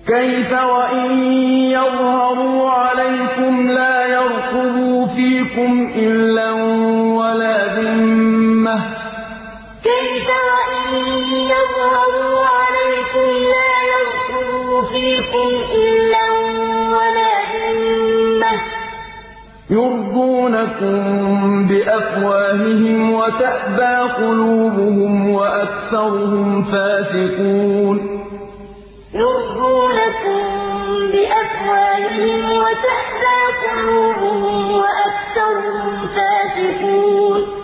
كيف وإن يظهروا عليكم لا يرقبوا فيكم إلا ولا ذمة كيف وإن يظهروا عليكم لا يرقبوا فيكم إلا ولا ذمة يرضونكم بأفواههم وتأبى قلوبهم وأكثرهم فاسقون يرضونكم بأفواههم وتأبى قلوبهم وأكثرهم فاسقون